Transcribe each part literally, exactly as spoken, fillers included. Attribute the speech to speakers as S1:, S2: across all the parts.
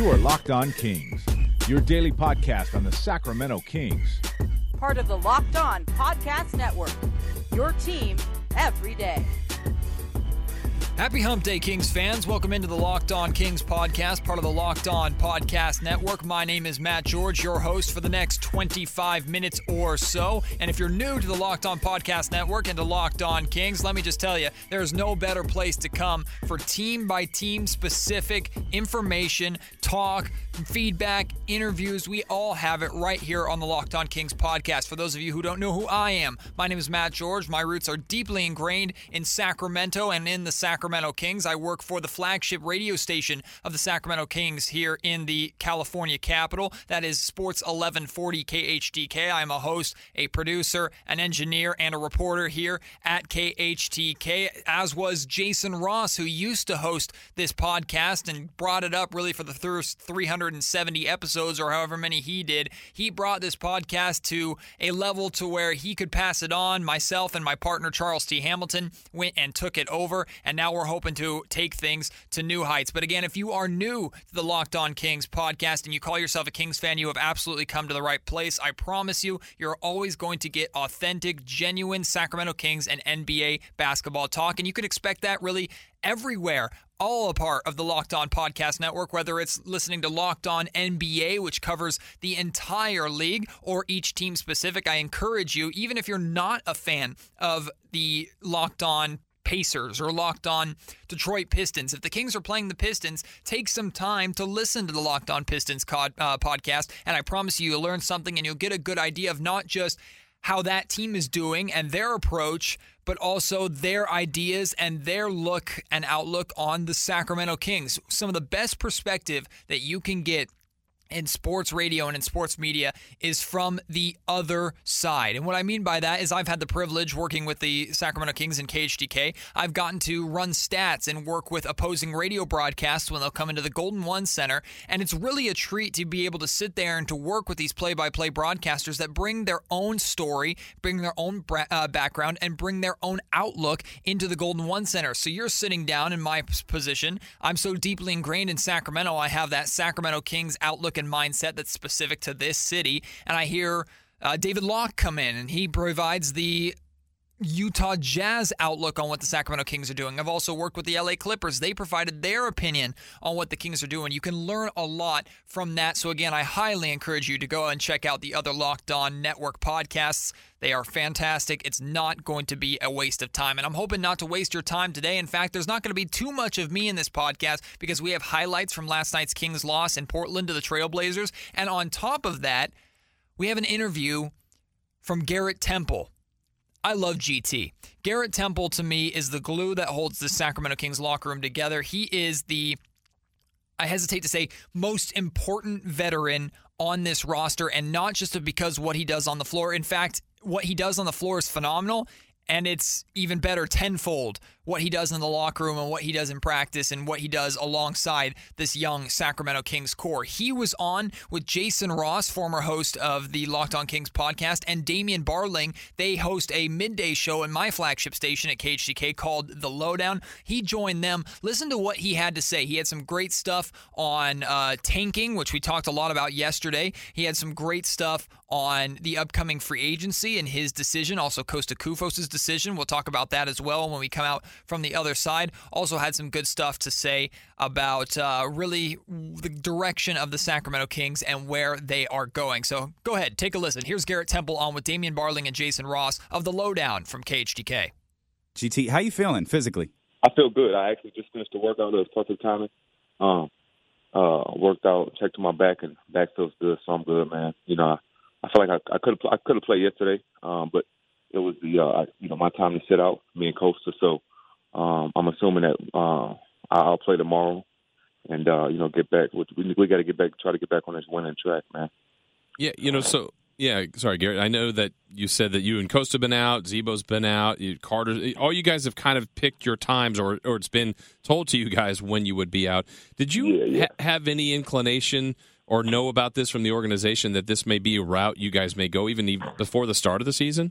S1: You are Locked On Kings, your daily podcast on the Sacramento Kings.
S2: Part of the Locked On Podcast Network, your team every day.
S3: Happy Hump Day, Kings fans. Welcome into the Locked On Kings podcast, part of the Locked On Podcast Network. My name is Matt George, your host for the next twenty-five minutes or so. And if you're new to the Locked On Podcast Network and to Locked On Kings, let me just tell you, there's no better place to come for team-by-team specific information, talk, feedback, interviews. We all have it right here on the Locked On Kings podcast. For those of you who don't know who I am, my name is Matt George. My roots are deeply ingrained in Sacramento and in the Sacramento Kings. I work for the flagship radio station of the Sacramento Kings here in the California capital. That is Sports eleven forty K H T K. I'm a host, a producer, an engineer, and a reporter here at K H T K, as was Jason Ross, who used to host this podcast and brought it up really for the first three hundred seventy episodes or however many he did. He brought this podcast to a level to where he could pass it on. Myself and my partner, Charles T. Hamilton, went and took it over, and now we're hoping to take things to new heights. But again, if you are new to the Locked On Kings podcast and you call yourself a Kings fan, you have absolutely come to the right place. I promise you, you're always going to get authentic, genuine Sacramento Kings and N B A basketball talk, and you can expect that really everywhere. All a part of the Locked On Podcast Network, whether it's listening to Locked On N B A, which covers the entire league, or each team specific. I encourage you, even if you're not a fan of the Locked On Pacers or Locked On Detroit Pistons, if the Kings are playing the Pistons, take some time to listen to the Locked On Pistons cod, uh, podcast, and I promise you, you'll learn something and you'll get a good idea of not just how that team is doing and their approach, but also their ideas and their look and outlook on the Sacramento Kings. Some of the best perspective that you can get in sports radio and in sports media is from the other side. And what I mean by that is I've had the privilege working with the Sacramento Kings and K H T K. I've gotten to run stats and work with opposing radio broadcasts when they'll come into the Golden One Center. And it's really a treat to be able to sit there and to work with these play-by-play broadcasters that bring their own story, bring their own bra- uh, background, and bring their own outlook into the Golden One Center. So you're sitting down in my position. I'm so deeply ingrained in Sacramento, I have that Sacramento Kings outlook and mindset that's specific to this city. And I hear uh, David Locke come in, and he provides the Utah Jazz outlook on what the Sacramento Kings are doing. I've also worked with the L A Clippers. They provided their opinion on what the Kings are doing. You can learn a lot from that. So again, I highly encourage you to go and check out the other Locked On Network podcasts. They are fantastic. It's not going to be a waste of time. And I'm hoping not to waste your time today. In fact, there's not going to be too much of me in this podcast because we have highlights from last night's Kings loss in Portland to the Trailblazers. And on top of that, we have an interview from Garrett Temple. I love G T. Garrett Temple, to me, is the glue that holds the Sacramento Kings locker room together. He is the, I hesitate to say, most important veteran on this roster, and not just because of what he does on the floor. In fact, what he does on the floor is phenomenal, and it's even better tenfold what he does in the locker room and what he does in practice and what he does alongside this young Sacramento Kings core. He was on with Jason Ross, former host of the Locked On Kings podcast, and Damian Barling. They host a midday show in my flagship station at K H T K called The Lowdown. He joined them. Listen to what he had to say. He had some great stuff on uh, tanking, which we talked a lot about yesterday. He had some great stuff on the upcoming free agency and his decision, also Costa Kufos' decision. We'll talk about that as well when we come out from the other side. Also had some good stuff to say about uh, really the direction of the Sacramento Kings and where they are going. So go ahead, take a listen. Here's Garrett Temple on with Damian Barling and Jason Ross of The Lowdown from K H T K.
S4: G T, how you feeling physically?
S5: I feel good. I actually just finished the workout. It was perfect timing. Um, uh, worked out, checked my back, and back feels good, so I'm good, man. You know, I feel like I, I could have I could have played yesterday, um, but it was the uh, you know my time to sit out, me and Costa. So um, I'm assuming that uh, I'll play tomorrow, and uh, you know get back. We we got to get back, try to get back on this winning track, man.
S6: Yeah, you know, so yeah. Sorry, Garrett. I know that you said that you and Costa have been out, Zebo's been out, you, Carter. All you guys have kind of picked your times, or or it's been told to you guys when you would be out. Did you
S5: yeah, yeah.
S6: Ha- have any inclination or know about this from the organization that this may be a route you guys may go even before the start of the season?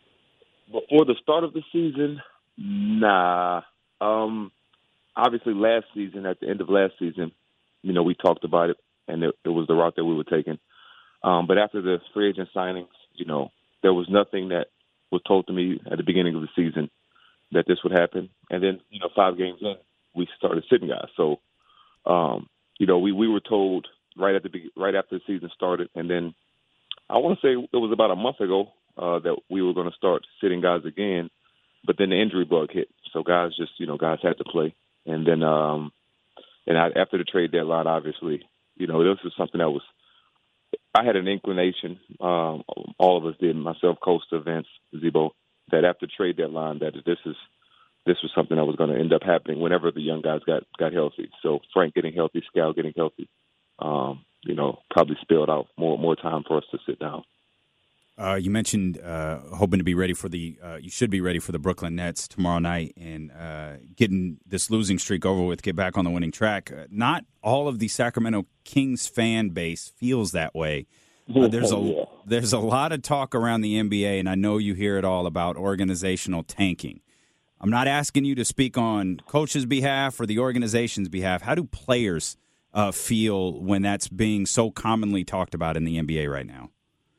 S5: Before the start of the season, nah. Um, obviously, last season, at the end of last season, you know, we talked about it, and it, it was the route that we were taking. Um, but after the free agent signings, you know, there was nothing that was told to me at the beginning of the season that this would happen. And then, you know, five games in, we started sitting guys. So, um, you know, we, we were told right at the be- right after the season started, and then I want to say it was about a month ago uh, that we were going to start sitting guys again, but then the injury bug hit. So guys just, you know, guys had to play. And then um, and I, after the trade deadline, obviously, you know, this was something that was, I had an inclination, um, all of us did, myself, Costa, Vince, Zebo, that after the trade deadline, that this is this was something that was going to end up happening whenever the young guys got, got healthy. So Frank getting healthy, Scal getting healthy, um, you know, probably spilled out more more time for us to sit down.
S4: Uh, you mentioned uh, hoping to be ready for the uh, – you should be ready for the Brooklyn Nets tomorrow night and uh, getting this losing streak over with, get back on the winning track. Uh, not all of the Sacramento Kings fan base feels that way. Uh, there's a
S5: yeah.
S4: there's a lot of talk around the N B A, and I know you hear it all about organizational tanking. I'm not asking you to speak on coach's behalf or the organization's behalf. How do players uh, feel when that's being so commonly talked about in the N B A right now?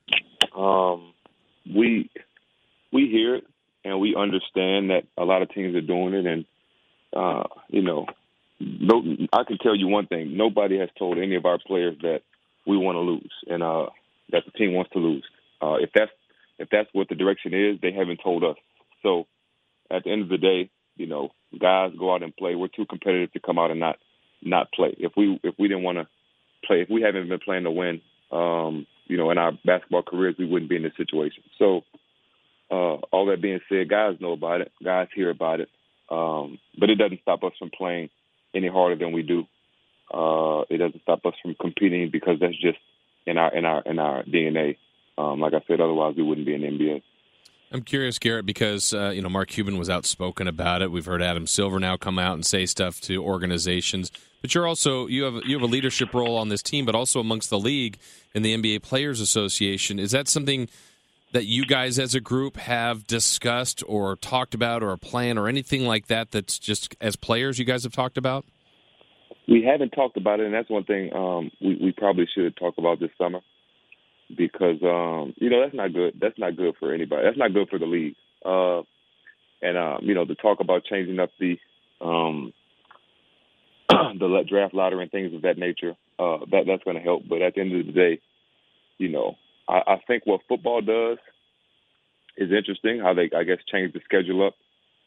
S5: Um, we we hear it and we understand that a lot of teams are doing it, and uh, you know, no, I can tell you one thing: nobody has told any of our players that we want to lose and uh, that the team wants to lose. Uh, if that's if that's what the direction is, they haven't told us. So at the end of the day, you know, guys go out and play. We're too competitive to come out and not not play. If we if we didn't want to play, if we haven't been playing to win. Um, You know, in our basketball careers, we wouldn't be in this situation. So, uh, all that being said, guys know about it. Guys hear about it. Um, but it doesn't stop us from playing any harder than we do. Uh, it doesn't stop us from competing because that's just in our in our in our D N A. Um, like I said, otherwise we wouldn't be in the N B A.
S6: I'm curious, Garrett, because uh, you know Mark Cuban was outspoken about it. We've heard Adam Silver now come out and say stuff to organizations. But you're also you have you have a leadership role on this team, but also amongst the league and the N B A Players Association. Is that something that you guys as a group have discussed or talked about, or a plan, or anything like that? That's just as players you guys have talked about.
S5: We haven't talked about it, and that's one thing um, we, we probably should talk about this summer. Because um, you know that's not good. That's not good for anybody. That's not good for the league. Uh, and um, you know, to talk about changing up the um, the draft lottery and things of that nature, uh, that that's going to help. But at the end of the day, you know, I, I think what football does is interesting. How they, I guess, change the schedule up.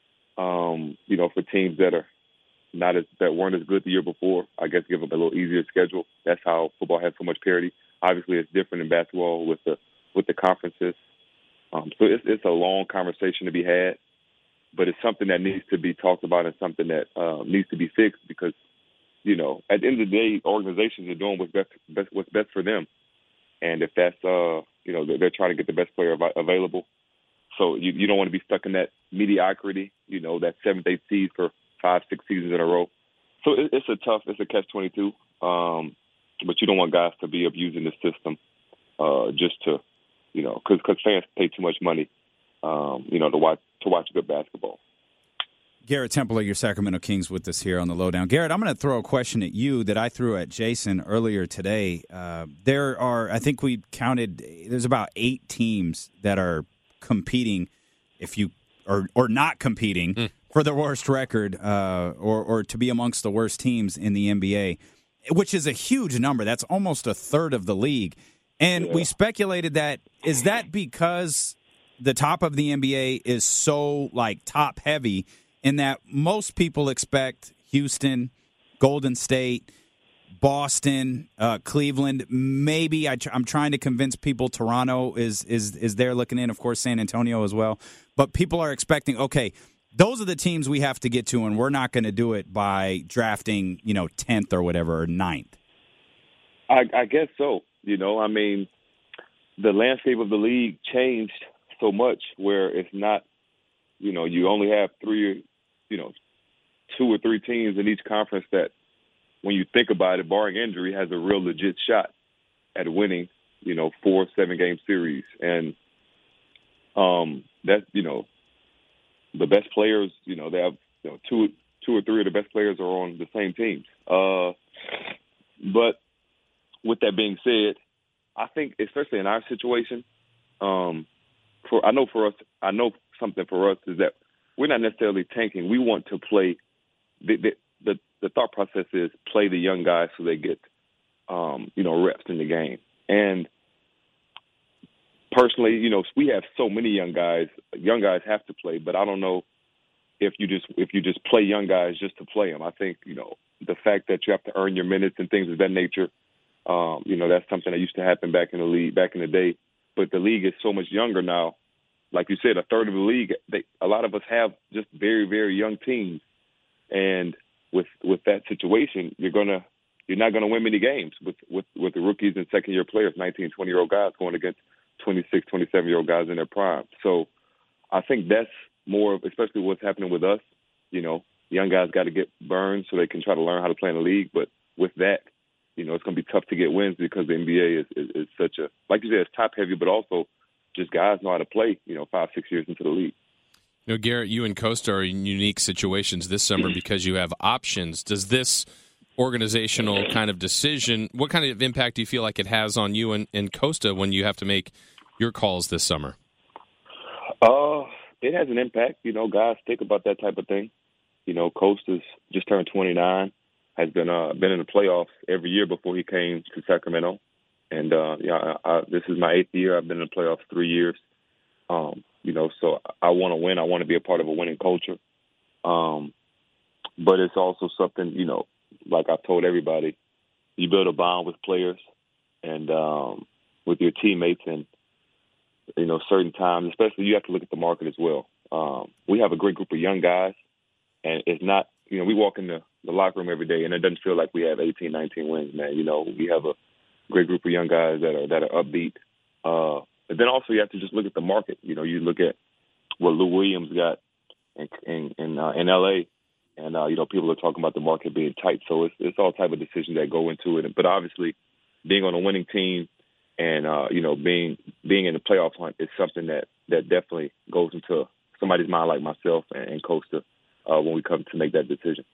S5: Um, you know, for teams that are not as that weren't as good the year before, I guess give them a little easier schedule. That's how football has so much parity. Obviously, it's different in basketball with the with the conferences. Um, so it's it's a long conversation to be had, but it's something that needs to be talked about and something that uh, needs to be fixed because, you know, at the end of the day, organizations are doing what's best, best what's best for them, and if that's uh, you know they're, they're trying to get the best player av- available. So you you don't want to be stuck in that mediocrity, you know, that seventh, eighth seed for five, six seasons in a row. So it, it's a tough, it's a catch twenty-two. Um, But you don't want guys to be abusing the system uh, just to, you know, because fans pay too much money, um, you know, to watch to watch good basketball.
S4: Garrett Temple of your Sacramento Kings with us here on the Lowdown. Garrett, I'm going to throw a question at you that I threw at Jason earlier today. Uh, there are, I think we counted, there's about eight teams that are competing, if you or or not competing mm. for the worst record, uh, or or to be amongst the worst teams in the N B A. Which is a huge number. That's almost a third of the league. And yeah. we speculated that, is that because the top of the N B A is so, like, top-heavy in that most people expect Houston, Golden State, Boston, uh, Cleveland, maybe I tr- I'm trying to convince people Toronto is, is, is there looking in, of course, San Antonio as well. But people are expecting, okay, those are the teams we have to get to, and we're not going to do it by drafting, you know, tenth or whatever, or ninth.
S5: I, I guess so. You know, I mean, the landscape of the league changed so much where it's not, you know, you only have three, you know, two or three teams in each conference that, when you think about it, barring injury, has a real legit shot at winning, you know, four, seven-game series. And um, that, you know, the best players, you know, they have you know, two, two or three of the best players are on the same teams. Uh, but with that being said, I think especially in our situation, um, for I know for us, I know something for us is that we're not necessarily tanking. We want to play. The the the, the thought process is play the young guys so they get um, you know reps in the game. And personally, you know, we have so many young guys. Young guys have to play, but I don't know if you just if you just play young guys just to play them. I think you know the fact that you have to earn your minutes and things of that nature. Um, you know, that's something that used to happen back in the league back in the day. But the league is so much younger now. Like you said, a third of the league, they, a lot of us have just very, very young teams. And with with that situation, you're gonna you're not gonna win many games with, with, with the rookies and second year players, nineteen, twenty-year-old guys going against twenty-six, twenty-seven-year-old guys in their prime. So I think that's more of, especially what's happening with us. You know, young guys got to get burned so they can try to learn how to play in the league. But with that, you know, it's going to be tough to get wins because the N B A is, is, is such a, like you said, it's top heavy, but also just guys know how to play, you know, five, six years into the league.
S6: You know, Garrett, you and Costa are in unique situations this summer because you have options. Does this organizational kind of decision, what kind of impact do you feel like it has on you and, and Costa when you have to make your calls this summer?
S5: Uh, it has an impact. You know, guys think about that type of thing. You know, Costa's just turned twenty-nine. Has been uh, been in the playoffs every year before he came to Sacramento, and uh, yeah, I, I, this is my eighth year. I've been in the playoffs three years. Um, you know, so I want to win. I want to be a part of a winning culture. Um, but it's also something, you know, like I've told everybody, you build a bond with players and um, with your teammates, and you know, certain times, especially you have to look at the market as well. Um, we have a great group of young guys, and it's not, you know, we walk in the the locker room every day, and it doesn't feel like we have eighteen, nineteen wins, man. You know, we have a great group of young guys that are that are upbeat. Uh, but then also you have to just look at the market. You know, you look at what Lou Williams got in in in, uh, in L A, and uh, you know, people are talking about the market being tight. So it's it's all type of decisions that go into it. But obviously, being on a winning team and uh, you know, being being in the playoff hunt is something that that definitely goes into somebody's mind like myself and, and Costa uh, when we come to make that decision.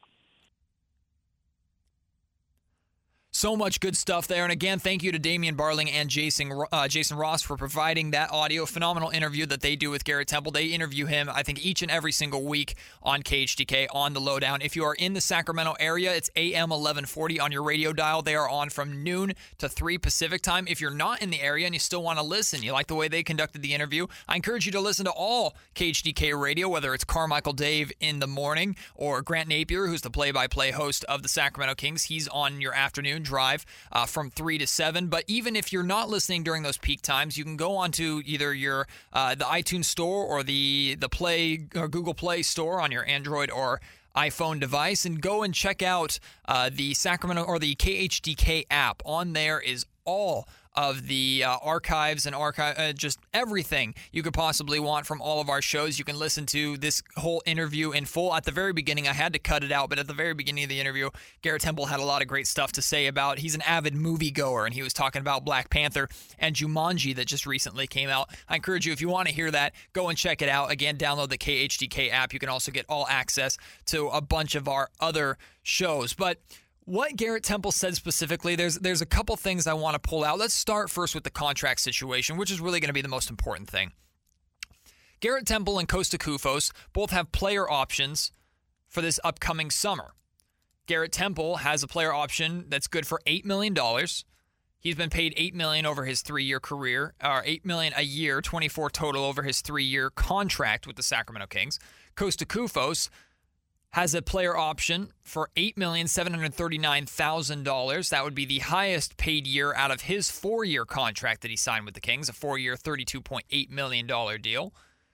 S3: So much good stuff there. And again, thank you to Damian Barling and Jason uh, Jason Ross for providing that audio. Phenomenal interview that they do with Garrett Temple. They interview him, I think, each and every single week on K H D K on the Lowdown. If you are in the Sacramento area, it's A M eleven forty on your radio dial. They are on from noon to three Pacific time. If you're not in the area and you still want to listen, you like the way they conducted the interview, I encourage you to listen to all K H D K radio, whether it's Carmichael Dave in the morning or Grant Napier, who's the play-by-play host of the Sacramento Kings. He's on your afternoon drive uh, from three to seven. But even if you're not listening during those peak times, you can go onto either your uh, the iTunes store or the the Play or Google Play store on your Android or iPhone device and go and check out uh, the Sacramento or the K H D K app. On there is all of the uh, archives and archive, uh, just everything you could possibly want from all of our shows. You can listen to this whole interview in full. At the very beginning, I had to cut it out, but at the very beginning of the interview, Garrett Temple had a lot of great stuff to say about, he's an avid moviegoer, and he was talking about Black Panther and Jumanji that just recently came out. I encourage you, if you want to hear that, go and check it out. Again, download the K H D K app. You can also get all access to a bunch of our other shows. But what Garrett Temple said specifically, there's there's a couple things I want to pull out. Let's start first with the contract situation, which is really going to be the most important thing. Garrett Temple and Kosta Koufos both have player options for this upcoming summer. Garrett Temple has a player option that's good for eight million dollars. He's been paid eight million dollars over his three-year career, or eight million dollars a year, twenty-four total over his three-year contract with the Sacramento Kings. Kosta Koufos has a player option for eight million seven hundred thirty-nine thousand dollars. That would be the highest paid year out of his four-year contract that he signed with the Kings, a four-year, thirty-two point eight million dollars deal.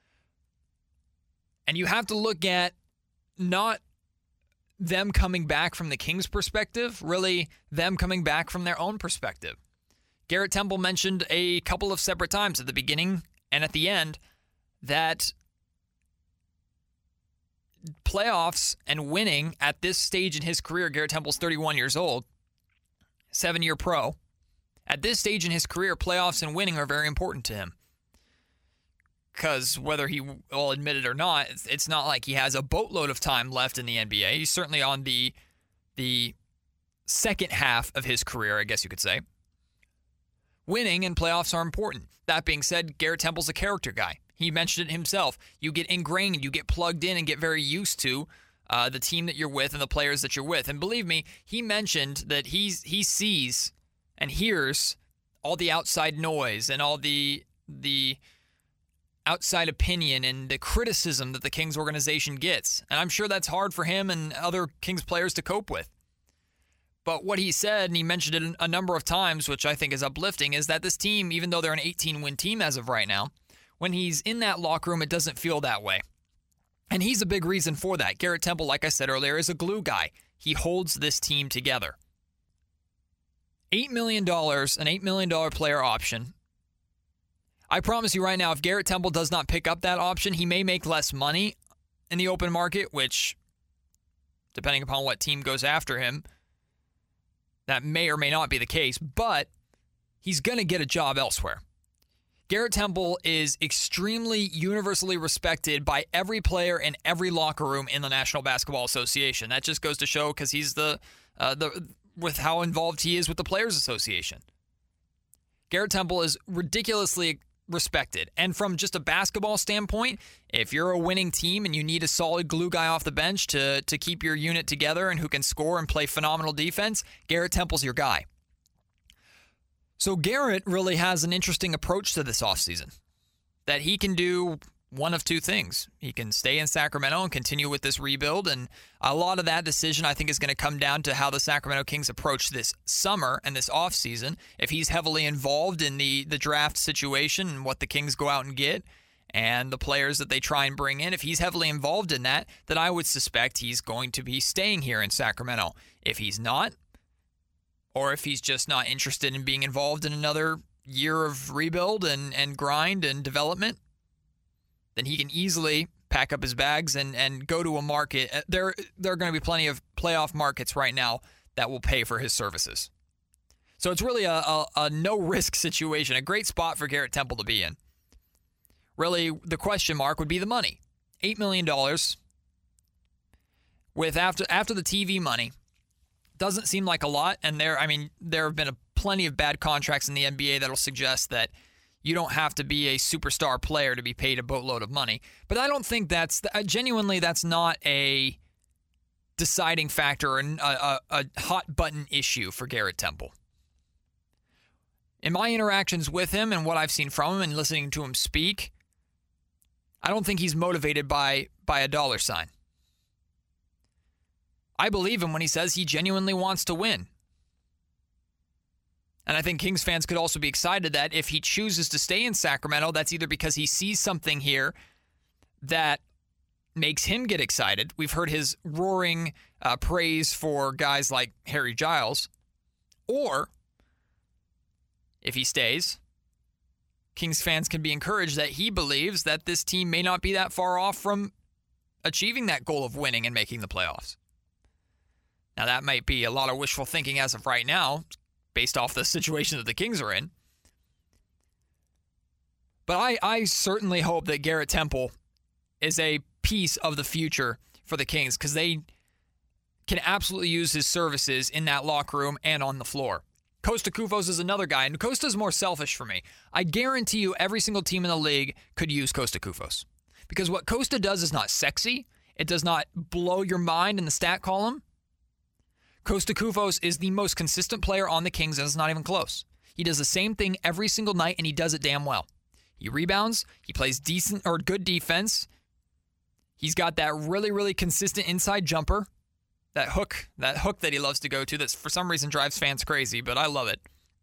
S3: And you have to look at not them coming back from the Kings' perspective, really them coming back from their own perspective. Garrett Temple mentioned a couple of separate times at the beginning and at the end that playoffs and winning at this stage in his career, Garrett Temple's thirty-one years old, seven-year pro. At this stage in his career, playoffs and winning are very important to him. Because whether he will admit it or not, it's, it's not like he has a boatload of time left in the N B A. He's certainly on the the second half of his career, I guess you could say. Winning and playoffs are important. That being said, Garrett Temple's a character guy. He mentioned it himself. You get ingrained, you get plugged in and get very used to uh, the team that you're with and the players that you're with. And believe me, he mentioned that he's, he sees and hears all the outside noise and all the the outside opinion and the criticism that the Kings organization gets. And I'm sure that's hard for him and other Kings players to cope with. But what he said, and he mentioned it a number of times, which I think is uplifting, is that this team, even though they're an eighteen-win team as of right now, when he's in that locker room, it doesn't feel that way. And he's a big reason for that. Garrett Temple, like I said earlier, is a glue guy. He holds this team together. eight million dollars, an eight million dollars player option. I promise you right now, if Garrett Temple does not pick up that option, he may make less money in the open market, which, depending upon what team goes after him, that may or may not be the case, but he's going to get a job elsewhere. Garrett Temple is extremely universally respected by every player in every locker room in the National Basketball Association. That just goes to show because he's the uh, the with how involved he is with the Players Association. Garrett Temple is ridiculously respected. And from just a basketball standpoint, if you're a winning team and you need a solid glue guy off the bench to, to keep your unit together and who can score and play phenomenal defense, Garrett Temple's your guy. So Garrett really has an interesting approach to this offseason, that he can do one of two things. He can stay in Sacramento and continue with this rebuild, and a lot of that decision I think is going to come down to how the Sacramento Kings approach this summer and this offseason. If he's heavily involved in the, the draft situation and what the Kings go out and get and the players that they try and bring in, if he's heavily involved in that, then I would suspect he's going to be staying here in Sacramento. If he's not, or if he's just not interested in being involved in another year of rebuild and, and grind and development, then he can easily pack up his bags and, and go to a market. There, there are going to be plenty of playoff markets right now that will pay for his services. So it's really a, a, a no-risk situation, a great spot for Garrett Temple to be in. Really, the question mark would be the money. eight million dollars with after after the T V money. Doesn't seem like a lot, and there, I mean, there have been a, plenty of bad contracts in the N B A that'll suggest that you don't have to be a superstar player to be paid a boatload of money. But I don't think that's, genuinely, that's not a deciding factor and a, a, a hot-button issue for Garrett Temple. In my interactions with him and what I've seen from him and listening to him speak, I don't think he's motivated by, by a dollar sign. I believe him when he says he genuinely wants to win. And I think Kings fans could also be excited that if he chooses to stay in Sacramento, that's either because he sees something here that makes him get excited. We've heard his roaring uh, praise for guys like Harry Giles. Or, if he stays, Kings fans can be encouraged that he believes that this team may not be that far off from achieving that goal of winning and making the playoffs. Now, that might be a lot of wishful thinking as of right now, based off the situation that the Kings are in. But I, I certainly hope that Garrett Temple is a piece of the future for the Kings, because they can absolutely use his services in that locker room and on the floor. Kosta Koufos is another guy, and Kosta's more selfish for me. I guarantee you every single team in the league could use Kosta Koufos. Because what Kosta does is not sexy. It does not blow your mind in the stat column. Kosta Koufos is the most consistent player on the Kings, and it's not even close. He does the same thing every single night, and he does it damn well. He rebounds. He plays decent or good defense. He's got that really, really consistent inside jumper, that hook, that hook that he loves to go to that for some reason drives fans crazy, but I love it.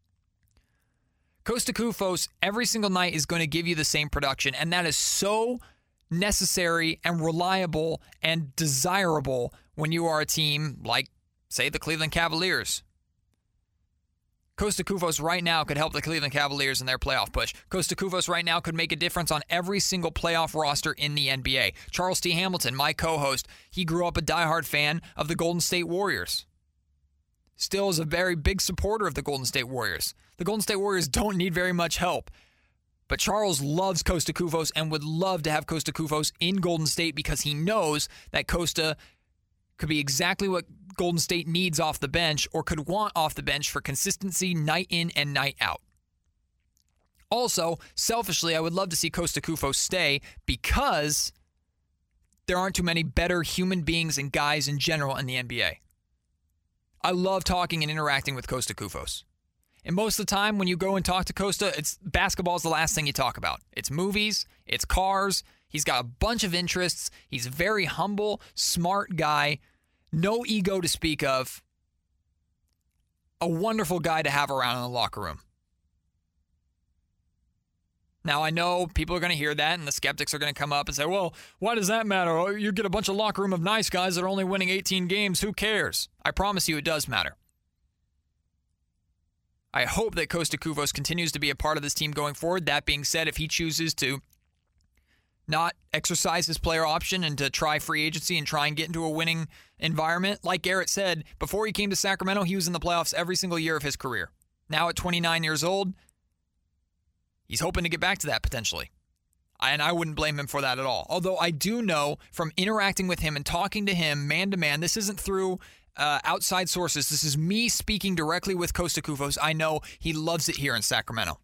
S3: Kosta Koufos every single night is going to give you the same production, and that is so necessary and reliable and desirable when you are a team like, say, the Cleveland Cavaliers. Kosta Koufos right now could help the Cleveland Cavaliers in their playoff push. Kosta Koufos right now could make a difference on every single playoff roster in the N B A. Charles T. Hamilton, my co-host, he grew up a diehard fan of the Golden State Warriors. Still is a very big supporter of the Golden State Warriors. The Golden State Warriors don't need very much help. But Charles loves Kosta Koufos and would love to have Kosta Koufos in Golden State because he knows that Kosta could be exactly what Golden State needs off the bench or could want off the bench for consistency night in and night out. Also, selfishly, I would love to see Kosta Koufos stay because there aren't too many better human beings and guys in general in the N B A. I love talking and interacting with Kosta Koufos. And most of the time when you go and talk to Kosta, it's basketball is the last thing you talk about. It's movies, it's cars. He's got a bunch of interests. He's a very humble, smart guy. No ego to speak of. A wonderful guy to have around in the locker room. Now, I know people are going to hear that, and the skeptics are going to come up and say, well, why does that matter? Oh, you get a bunch of locker room of nice guys that are only winning eighteen games. Who cares? I promise you it does matter. I hope that Kosta Koufos continues to be a part of this team going forward. That being said, if he chooses to not exercise his player option and to try free agency and try and get into a winning environment, like Garrett said, before he came to Sacramento, he was in the playoffs every single year of his career. Now at twenty-nine years old, he's hoping to get back to that potentially. And I wouldn't blame him for that at all. Although I do know from interacting with him and talking to him man to man, this isn't through uh, outside sources. This is me speaking directly with Kosta Koufos. I know he loves it here in Sacramento.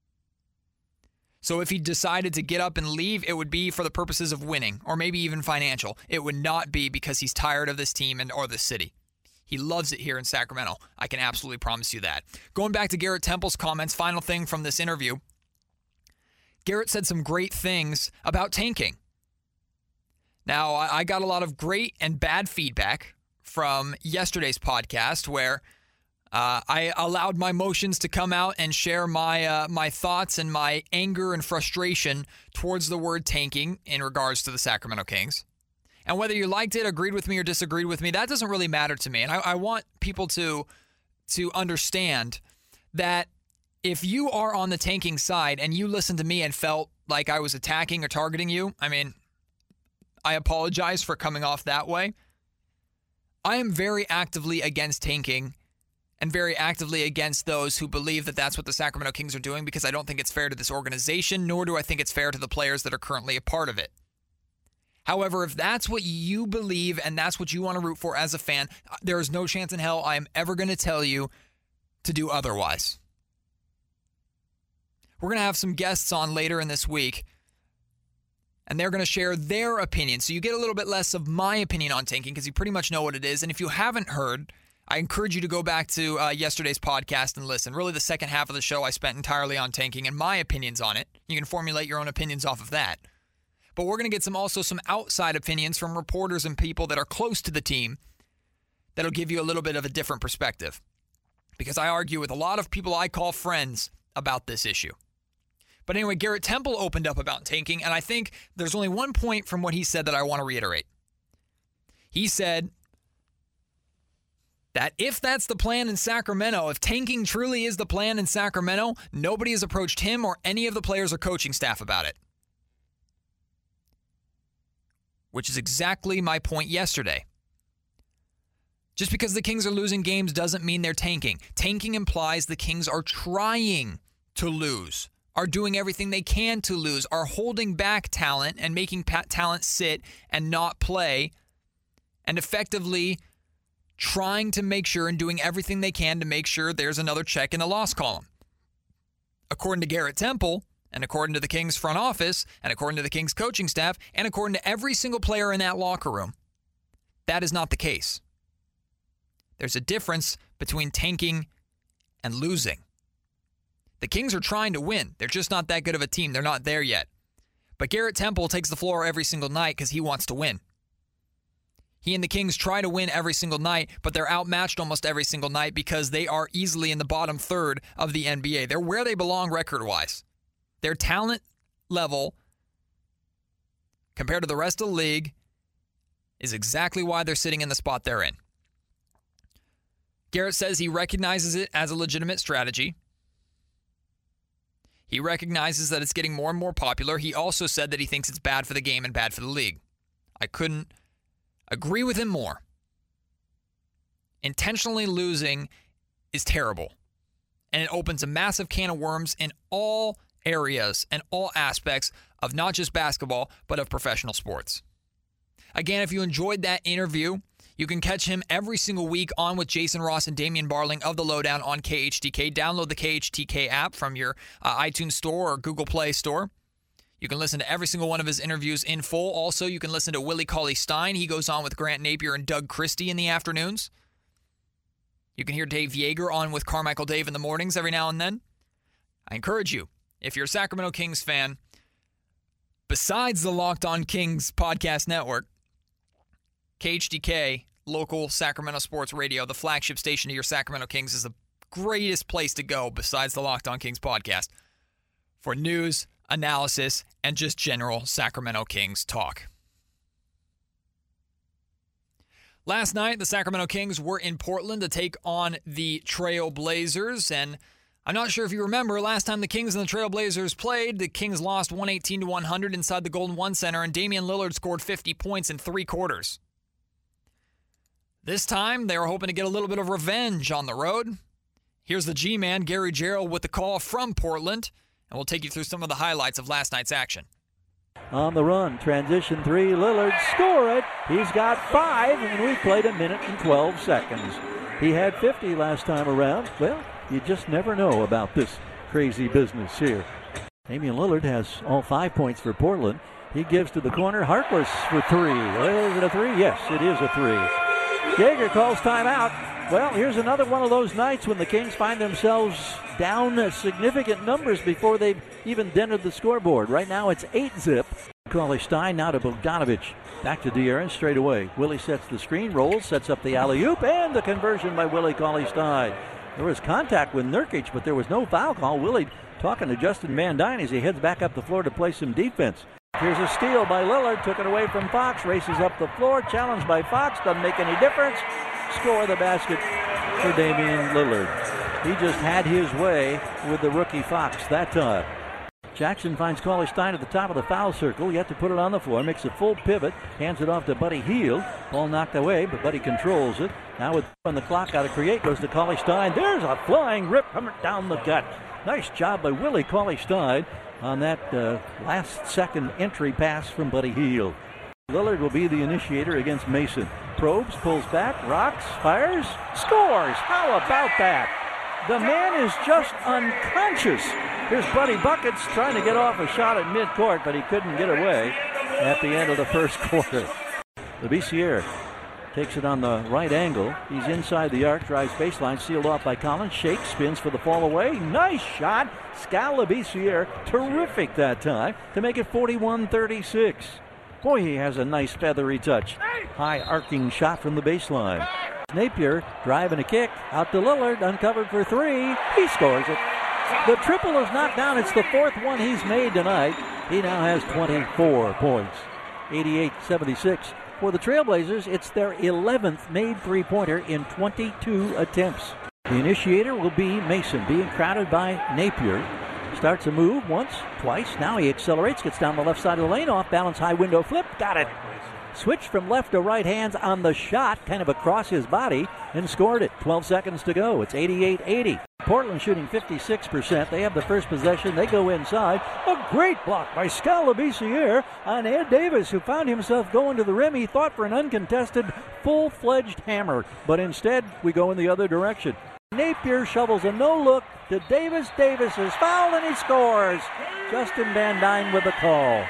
S3: So if he decided to get up and leave, it would be for the purposes of winning or maybe even financial. It would not be because he's tired of this team and or this city. He loves it here in Sacramento. I can absolutely promise you that. Going back to Garrett Temple's comments, final thing from this interview. Garrett said some great things about tanking. Now, I got a lot of great and bad feedback from yesterday's podcast where uh, I allowed my emotions to come out and share my uh, my thoughts and my anger and frustration towards the word tanking in regards to the Sacramento Kings. And whether you liked it, agreed with me, or disagreed with me, that doesn't really matter to me. And I, I want people to to understand that if you are on the tanking side and you listened to me and felt like I was attacking or targeting you, I mean, I apologize for coming off that way. I am very actively against tanking and very actively against those who believe that that's what the Sacramento Kings are doing because I don't think it's fair to this organization, nor do I think it's fair to the players that are currently a part of it. However, if that's what you believe and that's what you want to root for as a fan, there is no chance in hell I am ever going to tell you to do otherwise. We're going to have some guests on later in this week, and they're going to share their opinion. So you get a little bit less of my opinion on tanking because you pretty much know what it is. And if you haven't heard, I encourage you to go back to uh, yesterday's podcast and listen. Really, the second half of the show I spent entirely on tanking and my opinions on it. You can formulate your own opinions off of that. But we're going to get some also some outside opinions from reporters and people that are close to the team that'll give you a little bit of a different perspective. Because I argue with a lot of people I call friends about this issue. But anyway, Garrett Temple opened up about tanking, and I think there's only one point from what he said that I want to reiterate. He said that if that's the plan in Sacramento, if tanking truly is the plan in Sacramento, nobody has approached him or any of the players or coaching staff about it. Which is exactly my point yesterday. Just because the Kings are losing games doesn't mean they're tanking. Tanking implies the Kings are trying to lose, are doing everything they can to lose, are holding back talent and making talent sit and not play, and effectively trying to make sure and doing everything they can to make sure there's another check in the loss column. According to Garrett Temple, and according to the Kings front office, and according to the Kings coaching staff, and according to every single player in that locker room, that is not the case. There's a difference between tanking and losing. The Kings are trying to win. They're just not that good of a team. They're not there yet. But Garrett Temple takes the floor every single night because he wants to win. He and the Kings try to win every single night, but they're outmatched almost every single night because they are easily in the bottom third of the N B A. They're where they belong record-wise. Their talent level compared to the rest of the league is exactly why they're sitting in the spot they're in. Garrett says he recognizes it as a legitimate strategy. He recognizes that it's getting more and more popular. He also said that he thinks it's bad for the game and bad for the league. I couldn't agree with him more. Intentionally losing is terrible. And it opens a massive can of worms in all areas and all aspects of not just basketball, but of professional sports. Again, if you enjoyed that interview, You can catch him every single week on with Jason Ross and Damian Barling of The Lowdown on K H T K. Download the K H T K app from your uh, iTunes store or Google Play store. You can listen to every single one of his interviews in full. Also, you can listen to Willie Cauley-Stein. He goes on with Grant Napier and Doug Christie in the afternoons. You can hear Dave Yeager on with Carmichael Dave in the mornings every now and then. I encourage you, if you're a Sacramento Kings fan, besides the Locked On Kings podcast network, K H D K, local Sacramento sports radio, the flagship station of your Sacramento Kings, is the greatest place to go besides the Locked On Kings podcast for news, analysis, and just general Sacramento Kings talk. Last night, the Sacramento Kings were in Portland to take on the Trail Blazers, and I'm not sure if you remember, last time the Kings and the Trail Blazers played, the Kings lost one eighteen to one hundred inside the Golden One Center, and Damian Lillard scored fifty points in three quarters. This time, they were hoping to get a little bit of revenge on the road. Here's the G-Man, Gary Gerould, with the call from Portland, and we'll take you through some of the highlights of last night's action.
S7: On the run, transition three, Lillard score it. He's got five, and we've played a minute and twelve seconds. He had fifty last time around. Well, you just never know about this crazy business here. Damian Lillard has all five points for Portland. He gives to the corner, Harkless for three. Well, is it a three? Yes, it is a three. Yeager calls timeout. Well, here's another one of those nights when the Kings find themselves down significant numbers before they've even dented the scoreboard. Right now it's eight zip. Cauley-Stein now to Bogdanovich. Back to De'Aaron straight away. Willie sets the screen, rolls, sets up the alley-oop, and the conversion by Willie Cauley-Stein. There was contact with Nurkic, but there was no foul call. Willie talking to Justin Van Dyne as he heads back up the floor to play some defense. Here's a steal by Lillard, took it away from Fox, races up the floor, challenged by Fox, doesn't make any difference. Score the basket for Damian Lillard. He just had his way with the rookie Fox that time. Jackson finds Cauley-Stein at the top of the foul circle, yet to put it on the floor, makes a full pivot, hands it off to Buddy Hield. Ball knocked away, but Buddy controls it. Now with on the clock out to create, goes to Cauley-Stein. There's a flying rip coming down the gut. Nice job by Willie Cauley-Stein on that uh, last second entry pass from Buddy Hield. Lillard will be the initiator against Mason. Probes, pulls back, rocks, fires, scores. How about that? The man is just unconscious. Here's Buddy Buckets trying to get off a shot at midcourt, but he couldn't get away at the end of the first quarter. Labissiere takes it on the right angle. He's inside the arc, drives baseline, sealed off by Collins. Shakes, spins for the fall away. Nice shot. Skal Labissiere, terrific that time to make it forty-one thirty-six. Boy, he has a nice feathery touch. High arcing shot from the baseline. Napier driving a kick out to Lillard, uncovered for three. He scores it. The triple is knocked down. It's the fourth one he's made tonight. He now has twenty-four points. eighty-eight seventy-six. For the Trailblazers, it's their eleventh made three-pointer in twenty-two attempts. The initiator will be Mason, being crowded by Napier. Starts a move once, twice. Now he accelerates, gets down the left side of the lane, off balance, high window flip, got it. Switch from left to right hands on the shot, kind of across his body, and scored it. twelve seconds to go. It's eighty-eight eighty. Portland shooting fifty-six percent. They have the first possession. They go inside. A great block by Skal Labissiere on Ed Davis, who found himself going to the rim. He thought for an uncontested, full-fledged hammer, but instead we go in the other direction. Napier shovels a no-look to Davis. Davis is fouled and he scores. Justin Van Dyne with the call.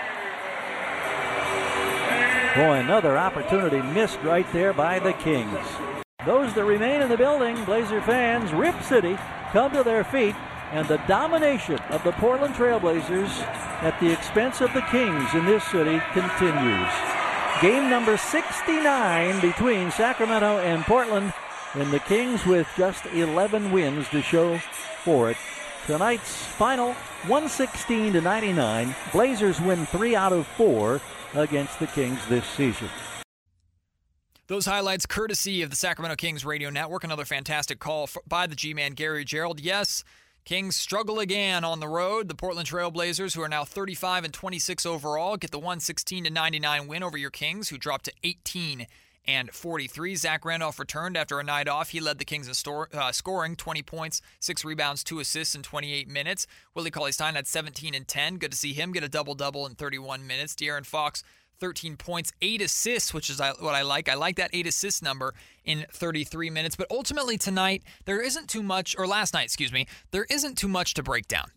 S7: Boy, another opportunity missed right there by the Kings. Those that remain in the building, Blazer fans, Rip City, come to their feet, and the domination of the Portland Trailblazers at the expense of the Kings in this city continues. Game number sixty-nine between Sacramento and Portland, and the Kings with just eleven wins to show for it. Tonight's final, one sixteen to ninety-nine. Blazers win three out of four against the Kings this season.
S3: Those highlights courtesy of the Sacramento Kings Radio Network. Another fantastic call by the G-Man, Gary Gerould. Yes, Kings struggle again on the road. The Portland Trail Blazers, who are now thirty-five and twenty-six overall, get the one sixteen to ninety-nine win over your Kings, who dropped to eighteen and forty-three. Zach Randolph returned after a night off. He led the Kings in store, uh, scoring twenty points, six rebounds, two assists in twenty-eight minutes. Willie Cauley-Stein had seventeen and ten. Good to see him get a double-double in thirty-one minutes. De'Aaron Fox, thirteen points, eight assists, which is what I like. I like that eight assist number in thirty-three minutes. But ultimately tonight, there isn't too much, or last night, excuse me, there isn't too much to break down.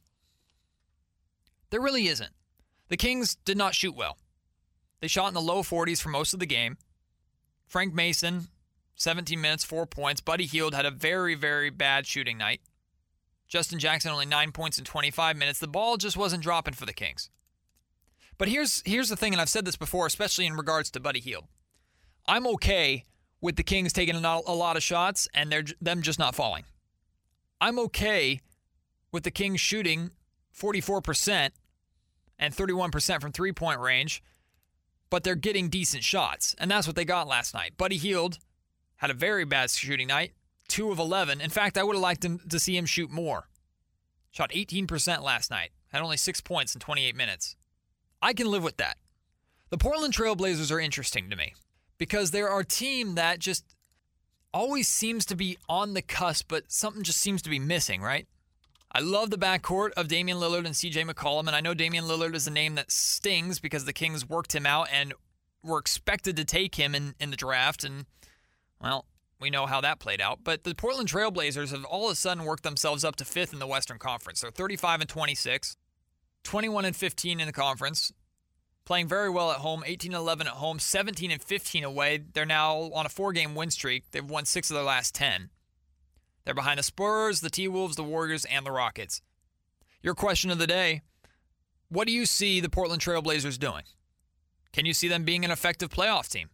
S3: There really isn't. The Kings did not shoot well. They shot in the low forties for most of the game. Frank Mason, seventeen minutes, four points. Buddy Hield had a very, very bad shooting night. Justin Jackson only nine points in twenty-five minutes. The ball just wasn't dropping for the Kings. But here's here's the thing, and I've said this before, especially in regards to Buddy Hield. I'm okay with the Kings taking a lot of shots and they're them just not falling. I'm okay with the Kings shooting forty-four percent and thirty-one percent from three-point range, but they're getting decent shots, and that's what they got last night. Buddy Hield had a very bad shooting night, two of eleven. In fact, I would have liked him to see him shoot more. Shot eighteen percent last night, had only six points in twenty-eight minutes. I can live with that. The Portland Trail Blazers are interesting to me because they're our team that just always seems to be on the cusp, but something just seems to be missing, right? I love the backcourt of Damian Lillard and C J McCollum, and I know Damian Lillard is a name that stings because the Kings worked him out and were expected to take him in, in the draft, and, well, we know how that played out. But the Portland Trail Blazers have all of a sudden worked themselves up to fifth in the Western Conference. They're thirty-five and twenty-six, twenty-one and fifteen in the conference, playing very well at home, eighteen and eleven at home, seventeen and fifteen away. They're now on a four-game win streak. They've won six of their last ten. They're behind the Spurs, the T-Wolves, the Warriors, and the Rockets. Your question of the day, what do you see the Portland Trail Blazers doing? Can you see them being an effective playoff team?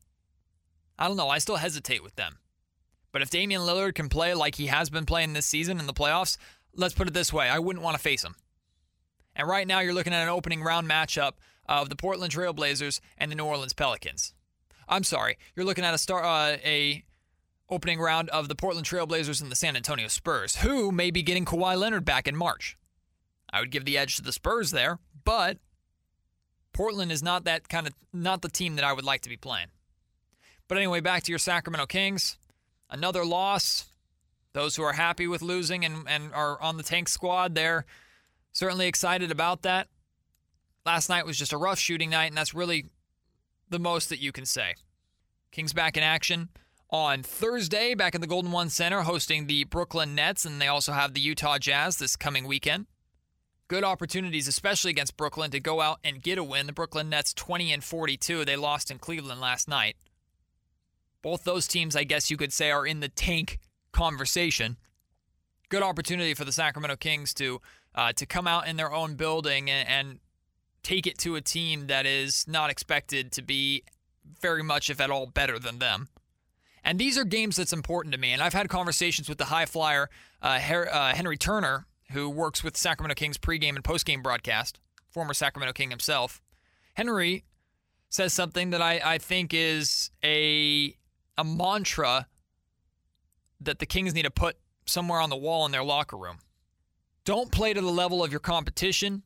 S3: I don't know. I still hesitate with them. But if Damian Lillard can play like he has been playing this season in the playoffs, let's put it this way, I wouldn't want to face him. And right now you're looking at an opening round matchup of the Portland Trail Blazers and the New Orleans Pelicans. I'm sorry, you're looking at a star, uh, a opening round of the Portland Trail Blazers and the San Antonio Spurs, who may be getting Kawhi Leonard back in March. I would give the edge to the Spurs there, but Portland is not that kind of not the team that I would like to be playing. But anyway, back to your Sacramento Kings. Another loss. Those who are happy with losing and, and are on the tank squad, they're certainly excited about that. Last night was just a rough shooting night, and that's really the most that you can say. Kings back in action on Thursday, back in the Golden One Center, hosting the Brooklyn Nets, and they also have the Utah Jazz this coming weekend. Good opportunities, especially against Brooklyn, to go out and get a win. The Brooklyn Nets twenty and forty-two. They lost in Cleveland last night. Both those teams, I guess you could say, are in the tank conversation. Good opportunity for the Sacramento Kings to uh, to come out in their own building and, and take it to a team that is not expected to be very much, if at all, better than them. And these are games that's important to me. And I've had conversations with the high flyer, uh, Her- uh, Henry Turner, who works with Sacramento Kings pregame and postgame broadcast, former Sacramento King himself. Henry says something that I, I think is a a mantra that the Kings need to put somewhere on the wall in their locker room. Don't play to the level of your competition.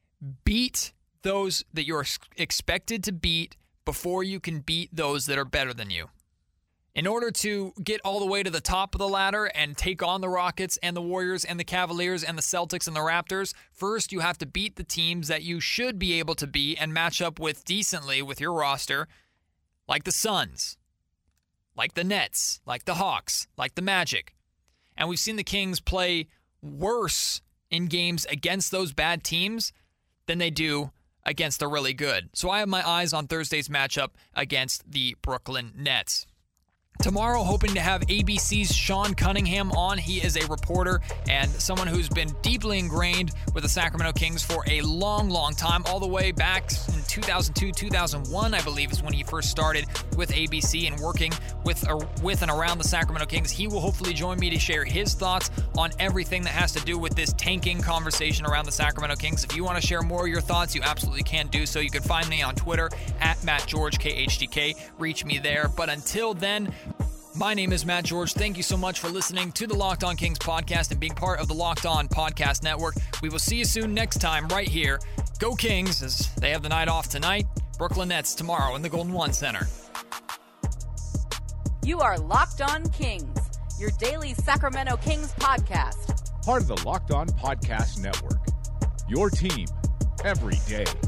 S3: Beat those that you're expected to beat before you can beat those that are better than you. In order to get all the way to the top of the ladder and take on the Rockets and the Warriors and the Cavaliers and the Celtics and the Raptors, first you have to beat the teams that you should be able to beat and match up with decently with your roster, like the Suns, like the Nets, like the Hawks, like the Magic. And we've seen the Kings play worse in games against those bad teams than they do against the really good. So I have my eyes on Thursday's matchup against the Brooklyn Nets. Tomorrow, hoping to have A B C's Sean Cunningham on. He is a reporter and someone who's been deeply ingrained with the Sacramento Kings for a long, long time, all the way back in two thousand two, two thousand one, I believe, is when he first started with A B C and working with, uh, with and around the Sacramento Kings. He will hopefully join me to share his thoughts on everything that has to do with this tanking conversation around the Sacramento Kings. If you want to share more of your thoughts, you absolutely can do so. You can find me on Twitter at Matt George K H D K. Reach me there. But until then, my name is Matt George. Thank you so much for listening to the Locked On Kings podcast and being part of the Locked On Podcast Network. We will see you soon next time right here. Go Kings, as they have the night off tonight. Brooklyn Nets tomorrow in the Golden One Center.
S2: You are Locked On Kings, your daily Sacramento Kings podcast.
S1: Part of the Locked On Podcast Network. Your team every day.